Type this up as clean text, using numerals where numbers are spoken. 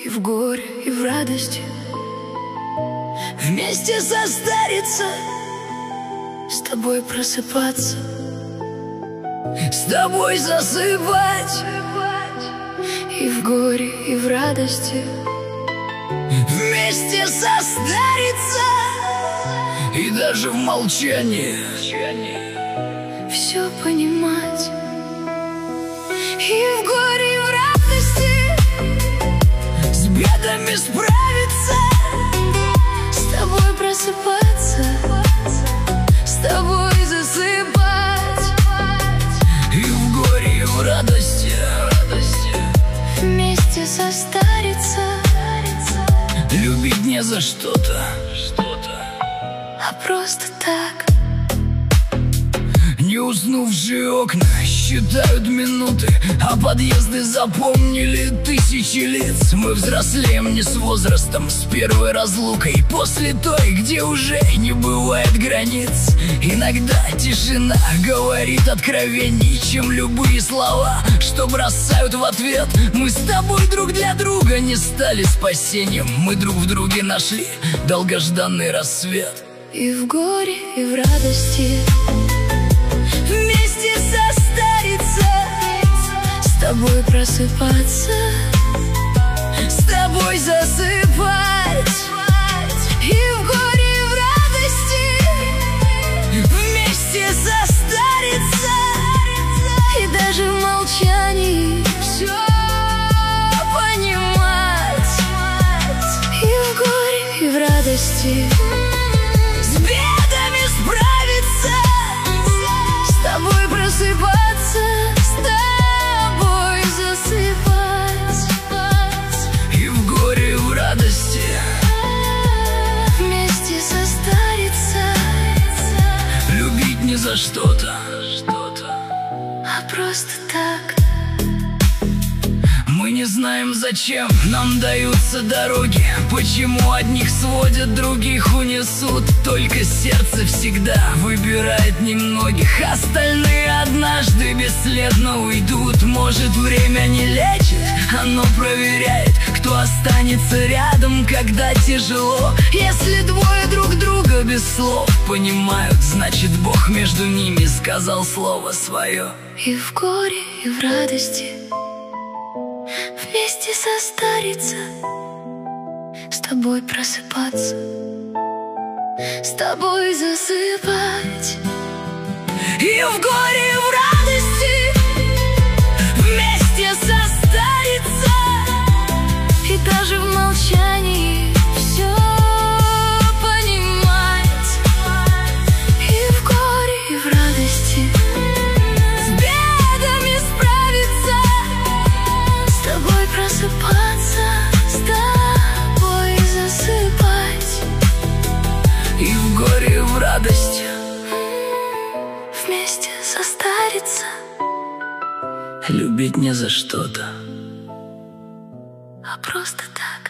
в горе, и в радости, вместе состариться, с тобой просыпаться, с тобой засыпать. И в горе, и в радости, вместе состариться, и даже в молчании все понимать. И в горе, и в радости, с бедами справиться, с тобой просыпаться, с тобой засыпать. И в горе, и в радости, вместе состариться, любить не за что-то, а просто так. Не уснувшие окна считают минуты, а подъезды запомнили тысячи лиц. Мы взрослеем не с возрастом, с первой разлукой, после той, где уже не бывает границ. Иногда тишина говорит откровенней, чем любые слова, что бросают в ответ. Мы с тобой друг для друга не стали спасением, мы друг в друге нашли долгожданный рассвет. И в горе, и в радости, вместе состариться, с тобой просыпаться, с тобой засыпать. И в горе, и в радости, вместе состариться, и даже в молчании все понимать. И в горе, и в радости, с бедами справиться, с тобой просыпаться, с тобой засыпать. И в горе, и в радости, вместе состариться, любить не за что-то, а просто так. Мы не знаем, зачем нам даются дороги, почему одних сводят, других унесут. Только сердце всегда выбирает немногих, остальные однажды бесследно уйдут. Может, время не лечит, оно проверяет, кто останется рядом, когда тяжело. Если двое друг друга без слов понимают, значит, Бог между ними сказал слово свое. И в горе, и в радости, вместе состариться, с тобой просыпаться, с тобой засыпать. И в горе, и в радости, вместе состариться, и даже в молчании все понимать. И в горе, и в радости, с бедами справиться, с тобой просыпаться, с тобой засыпать. И в горе, и в радости, вместе состариться, любить не за что-то, а просто так.